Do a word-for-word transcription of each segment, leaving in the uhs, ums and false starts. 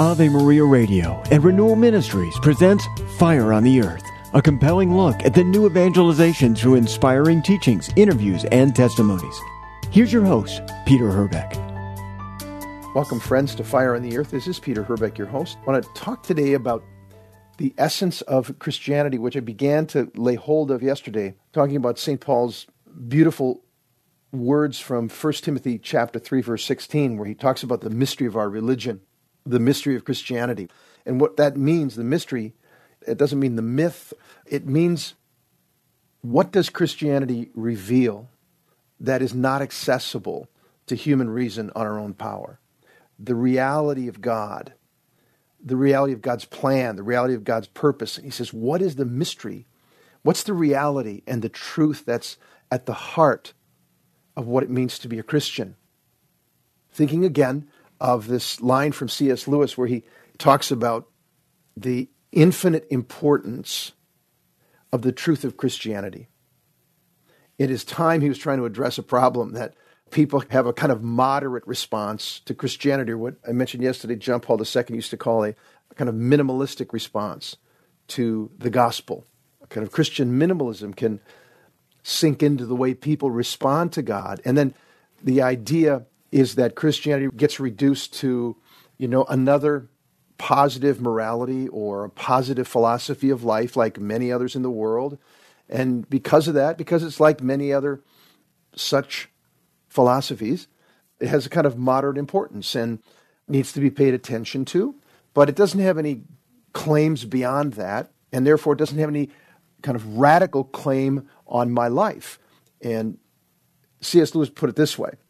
Ave Maria Radio and Renewal Ministries presents Fire on the Earth, a compelling look at the new evangelization through inspiring teachings, interviews, and testimonies. Here's your host, Peter Herbeck. Welcome, friends, to Fire on the Earth. This is Peter Herbeck, your host. I want to talk today about the essence of Christianity, which I began to lay hold of yesterday, talking about Saint Paul's beautiful words from First Timothy chapter three, verse sixteen, where he talks about the mystery of our religion, the mystery of Christianity. And what that means, the mystery, it doesn't mean the myth. It means, what does Christianity reveal that is not accessible to human reason on our own power? The reality of God, the reality of God's plan, the reality of God's purpose. And he says, what is the mystery? What's the reality and the truth that's at the heart of what it means to be a Christian? Thinking again of this line from C S Lewis where he talks about the infinite importance of the truth of Christianity. In his time, he was trying to address a problem that people have a kind of moderate response to Christianity, or what I mentioned yesterday, John Paul the Second used to call a, a kind of minimalistic response to the gospel. A kind of Christian minimalism can sink into the way people respond to God. And then the idea is that Christianity gets reduced to, you know, another positive morality or a positive philosophy of life like many others in the world. And because of that, because it's like many other such philosophies, it has a kind of moderate importance and needs to be paid attention to, but it doesn't have any claims beyond that, and therefore it doesn't have any kind of radical claim on my life. And C S Lewis put it this way.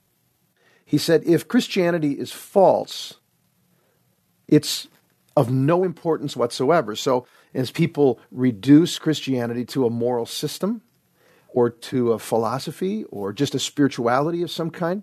He said, if Christianity is false, it's of no importance whatsoever. So as people reduce Christianity to a moral system or to a philosophy or just a spirituality of some kind,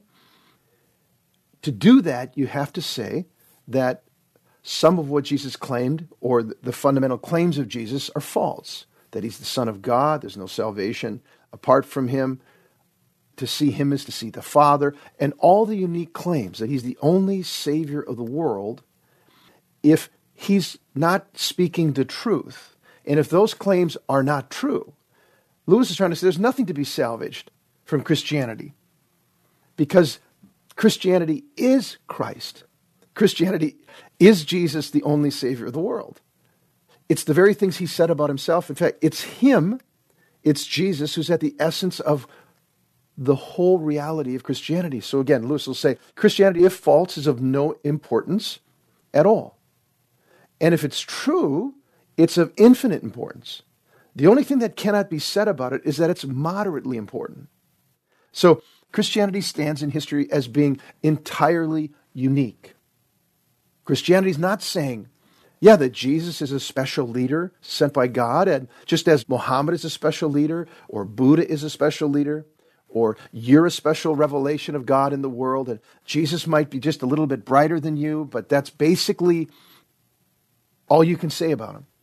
to do that, you have to say that some of what Jesus claimed, or the fundamental claims of Jesus, are false. That he's the Son of God, there's no salvation apart from him. To see him is to see the Father, and all the unique claims that he's the only Savior of the world. If he's not speaking the truth, and if those claims are not true, Lewis is trying to say there's nothing to be salvaged from Christianity, because Christianity is Christ. Christianity is Jesus, the only Savior of the world. It's the very things he said about himself. In fact, it's him, it's Jesus, who's at the essence of the whole reality of Christianity. So again, Lewis will say, Christianity, if false, is of no importance at all. And if it's true, it's of infinite importance. The only thing that cannot be said about it is that it's moderately important. So Christianity stands in history as being entirely unique. Christianity is not saying, yeah, that Jesus is a special leader sent by God, and just as Muhammad is a special leader, or Buddha is a special leader, or you're a special revelation of God in the world, and Jesus might be just a little bit brighter than you, but that's basically all you can say about him.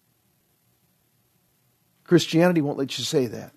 Christianity won't let you say that.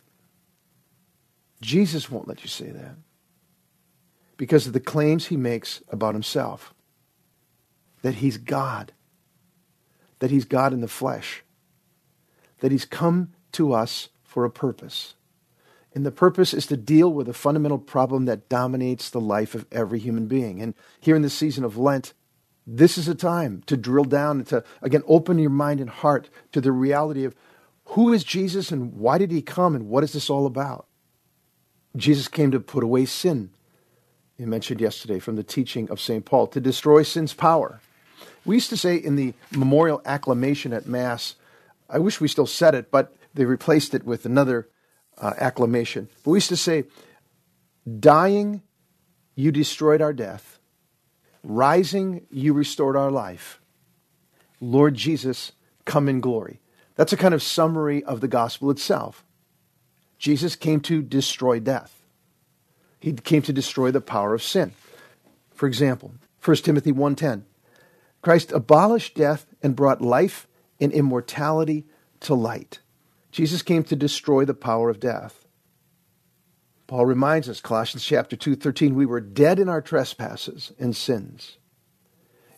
Jesus won't let you say that because of the claims he makes about himself. That he's God. That he's God in the flesh. That he's come to us for a purpose. And the purpose is to deal with a fundamental problem that dominates the life of every human being. And here in the season of Lent, this is a time to drill down and to, again, open your mind and heart to the reality of who is Jesus and why did he come and what is this all about? Jesus came to put away sin. You mentioned yesterday from the teaching of Saint Paul, to destroy sin's power. We used to say in the memorial acclamation at Mass, I wish we still said it, but they replaced it with another Uh, acclamation. But we used to say, dying, you destroyed our death. Rising, you restored our life. Lord Jesus, come in glory. That's a kind of summary of the gospel itself. Jesus came to destroy death. He came to destroy the power of sin. For example, First Timothy one ten, Christ abolished death and brought life and immortality to light. Jesus came to destroy the power of death. Paul reminds us, Colossians chapter two thirteen, we were dead in our trespasses and sins.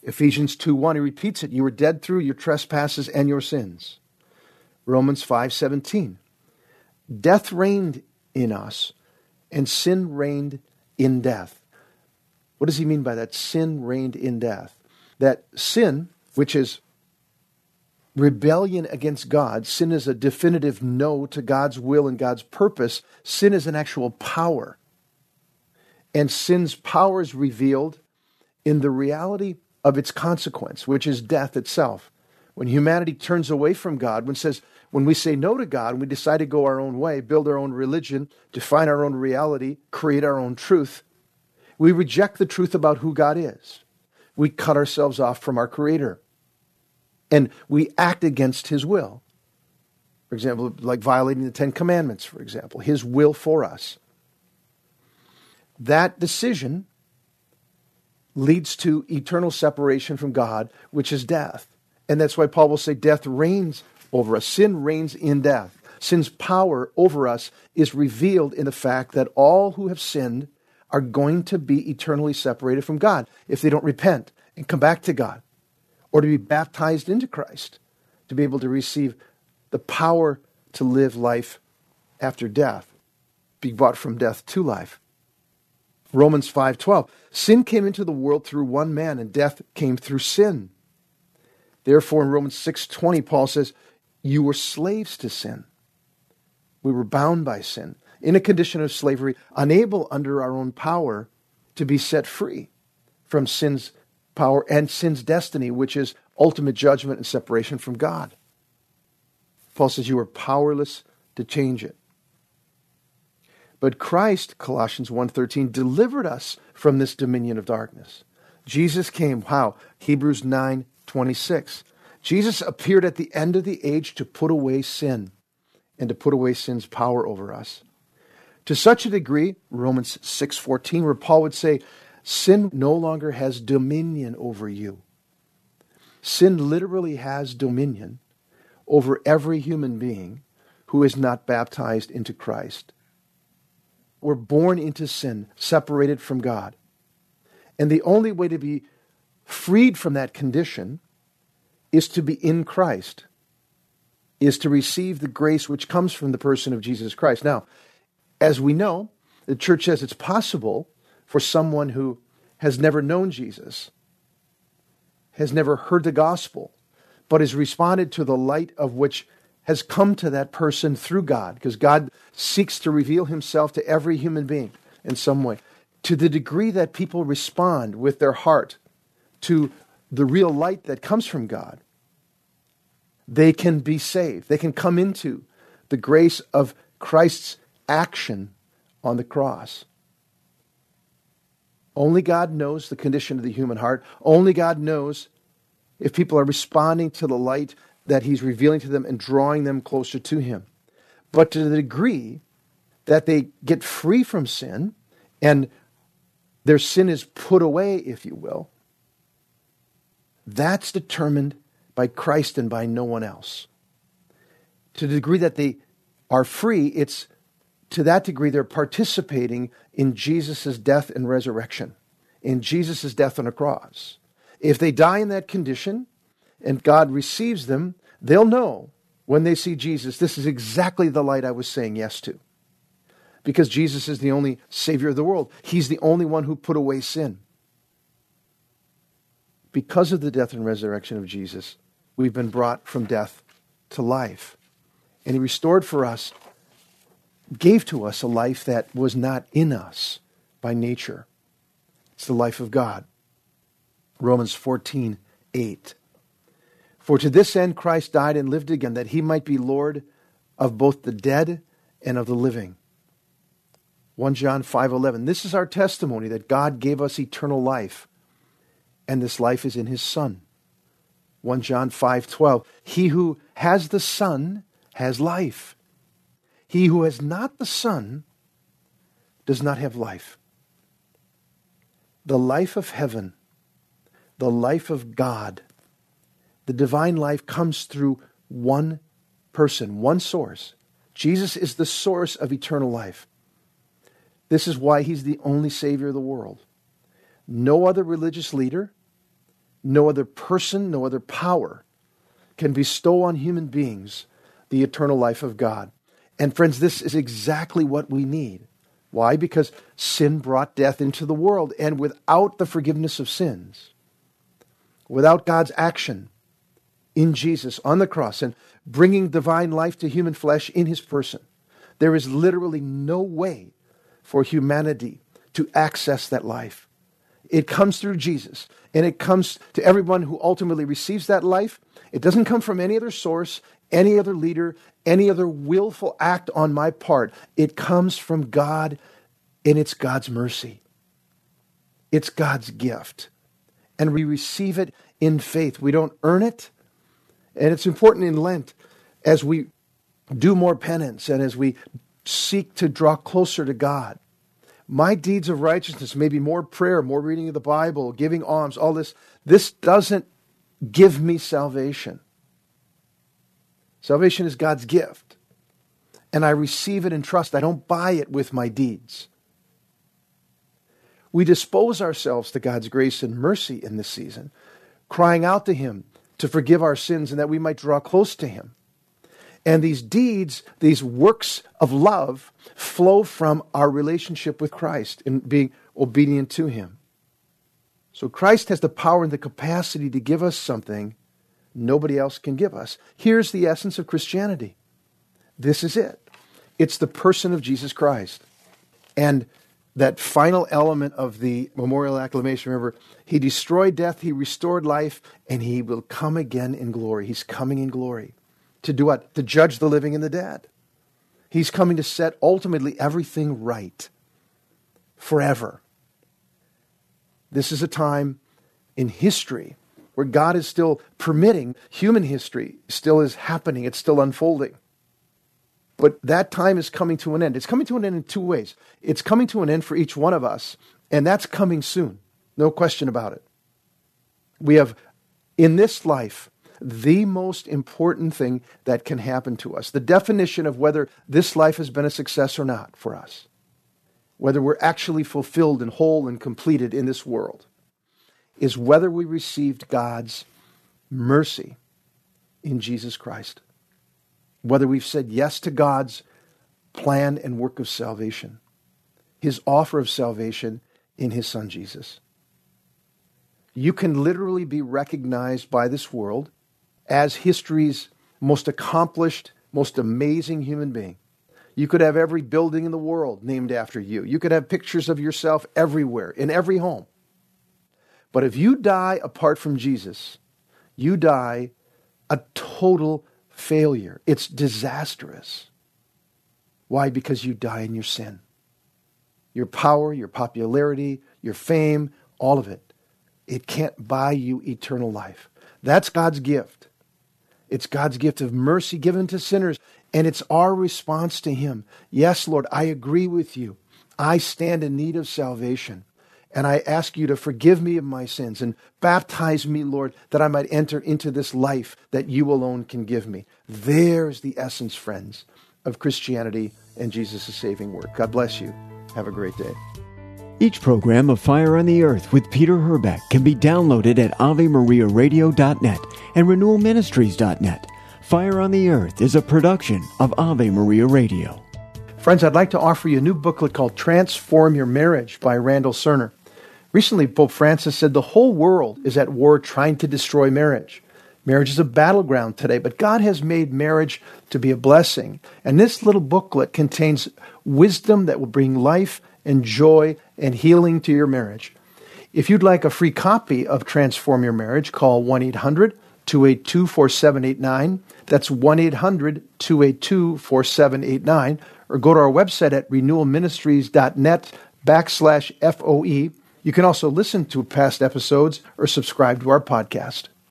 Ephesians two one, he repeats it. You were dead through your trespasses and your sins. Romans five seventeen. Death reigned in us, and sin reigned in death. What does he mean by that? Sin reigned in death. That sin, which is rebellion against God, sin is a definitive no to God's will and God's purpose. Sin is an actual power. And sin's power is revealed in the reality of its consequence, which is death itself. When humanity turns away from God, when says, when we say no to God, and we decide to go our own way, build our own religion, define our own reality, create our own truth, we reject the truth about who God is. We cut ourselves off from our Creator. And we act against His will. For example, like violating the Ten Commandments, for example, His will for us. That decision leads to eternal separation from God, which is death. And that's why Paul will say death reigns over us. Sin reigns in death. Sin's power over us is revealed in the fact that all who have sinned are going to be eternally separated from God if they don't repent and come back to God, or to be baptized into Christ, to be able to receive the power to live life after death, be brought from death to life. Romans five twelve, sin came into the world through one man, and death came through sin. Therefore, in Romans six twenty, Paul says, you were slaves to sin. We were bound by sin, in a condition of slavery, unable under our own power to be set free from sin's power and sin's destiny, which is ultimate judgment and separation from God. Paul says you were powerless to change it. But Christ, Colossians one thirteen, delivered us from this dominion of darkness. Jesus came, how? Hebrews nine twenty-six. Jesus appeared at the end of the age to put away sin and to put away sin's power over us. To such a degree, Romans six fourteen, where Paul would say, sin no longer has dominion over you. Sin literally has dominion over every human being who is not baptized into Christ. We're born into sin, separated from God. And the only way to be freed from that condition is to be in Christ, is to receive the grace which comes from the person of Jesus Christ. Now, as we know, the church says it's possible for someone who has never known Jesus, has never heard the gospel, but has responded to the light of which has come to that person through God, because God seeks to reveal Himself to every human being in some way. To the degree that people respond with their heart to the real light that comes from God, they can be saved. They can come into the grace of Christ's action on the cross. Only God knows the condition of the human heart. Only God knows if people are responding to the light that He's revealing to them and drawing them closer to Him. But to the degree that they get free from sin and their sin is put away, if you will, that's determined by Christ and by no one else. To the degree that they are free, it's to that degree they're participating in Jesus' death and resurrection, in Jesus' death on a cross. If they die in that condition and God receives them, they'll know when they see Jesus, this is exactly the light I was saying yes to. Because Jesus is the only Savior of the world. He's the only one who put away sin. Because of the death and resurrection of Jesus, we've been brought from death to life. And He restored for us, gave to us a life that was not in us by nature. It's the life of God. Romans fourteen eight. For to this end Christ died and lived again, that He might be Lord of both the dead and of the living. First John five eleven. This is our testimony, that God gave us eternal life, and this life is in His Son. First John five twelve. He who has the Son has life. He who has not the Son does not have life. The life of heaven, the life of God, the divine life comes through one person, one source. Jesus is the source of eternal life. This is why He's the only Savior of the world. No other religious leader, no other person, no other power can bestow on human beings the eternal life of God. And friends, this is exactly what we need. Why? Because sin brought death into the world, and without the forgiveness of sins, without God's action in Jesus on the cross and bringing divine life to human flesh in his person, there is literally no way for humanity to access that life. It comes through Jesus, and it comes to everyone who ultimately receives that life. It doesn't come from any other source, any other leader, any other willful act on my part. It comes from God, and it's God's mercy. It's God's gift. And we receive it in faith. We don't earn it. And it's important in Lent, as we do more penance and as we seek to draw closer to God. My deeds of righteousness may be more prayer, more reading of the Bible, giving alms, all this. This doesn't give me salvation. Salvation is God's gift, and I receive it in trust. I don't buy it with my deeds. We dispose ourselves to God's grace and mercy in this season, crying out to him to forgive our sins and that we might draw close to him. And these deeds, these works of love, flow from our relationship with Christ and being obedient to him. So Christ has the power and the capacity to give us something nobody else can give us. Here's the essence of Christianity. This is it. It's the person of Jesus Christ. And that final element of the memorial acclamation, remember, he destroyed death, he restored life, and he will come again in glory. He's coming in glory. To do what? To judge the living and the dead. He's coming to set ultimately everything right. Forever. This is a time in history where God is still permitting, human history still is happening, it's still unfolding. But that time is coming to an end. It's coming to an end in two ways. It's coming to an end for each one of us, and that's coming soon. No question about it. We have, in this life, the most important thing that can happen to us. The definition of whether this life has been a success or not for us. Whether we're actually fulfilled and whole and completed in this world, is whether we received God's mercy in Jesus Christ. Whether we've said yes to God's plan and work of salvation. His offer of salvation in his Son Jesus. You can literally be recognized by this world as history's most accomplished, most amazing human being. You could have every building in the world named after you. You could have pictures of yourself everywhere, in every home. But if you die apart from Jesus, you die a total failure. It's disastrous. Why? Because you die in your sin. Your power, your popularity, your fame, all of it. It can't buy you eternal life. That's God's gift. It's God's gift of mercy given to sinners, and it's our response to him. Yes, Lord, I agree with you. I stand in need of salvation. And I ask you to forgive me of my sins and baptize me, Lord, that I might enter into this life that you alone can give me. There's the essence, friends, of Christianity and Jesus' saving work. God bless you. Have a great day. Each program of Fire on the Earth with Peter Herbeck can be downloaded at ave maria radio dot net and renewal ministries dot net. Fire on the Earth is a production of Ave Maria Radio. Friends, I'd like to offer you a new booklet called Transform Your Marriage by Randall Cerner. Recently, Pope Francis said the whole world is at war trying to destroy marriage. Marriage is a battleground today, but God has made marriage to be a blessing. And this little booklet contains wisdom that will bring life and joy and healing to your marriage. If you'd like a free copy of Transform Your Marriage, call one eight hundred two eight two four seven eight nine. That's one eight hundred two eight two four seven eight nine. Or go to our website at renewal ministries dot net backslash F O E. You can also listen to past episodes or subscribe to our podcast.